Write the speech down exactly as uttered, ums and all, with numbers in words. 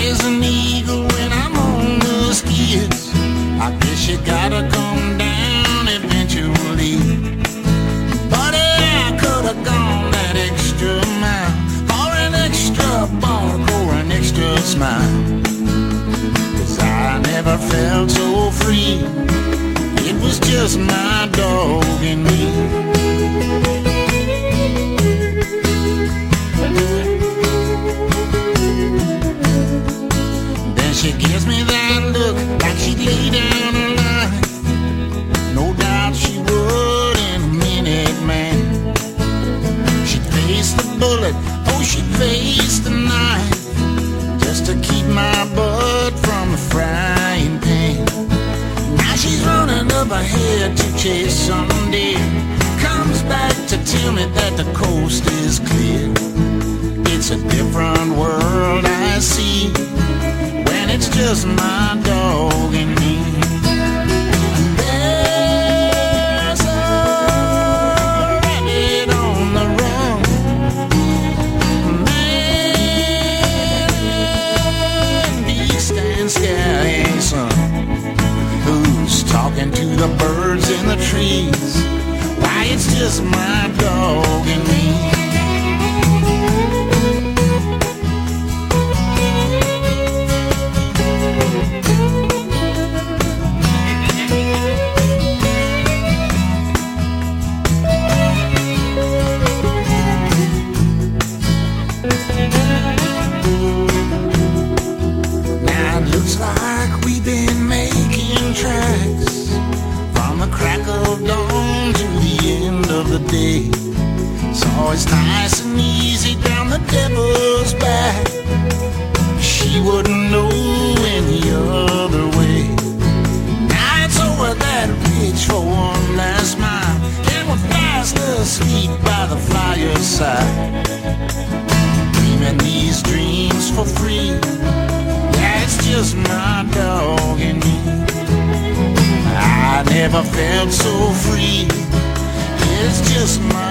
as an eagle when I'm on the skids. I guess you gotta come down eventually. But I could have gone that extra mile for an extra bark or an extra smile. 'Cause I never felt so free. It was just my dog and me. Then she gives me that look like she'd lay down her life. No doubt she would in a minute, man. She'd face the bullet, oh she'd face the knife, just to keep my butt from the frying pan. Now she's running up ahead to chase some deer. Comes back to tell me that the coast is clear. It's a different world I see when it's just my dog and me. There's a rabbit on the run, man, beast and scary son, who's talking to the birds in the trees. Why, it's just my dog and me. Now it looks like we've been making tracks from the crack of dawn to the end of the day. So it's nice and easy down the devil's back. She wouldn't know any other way. Now it's over that ridge for one last mile, and we're fast asleep by the fireside, dreaming these dreams for free. Yeah, it's just my dog and me. I never felt so free. It's just my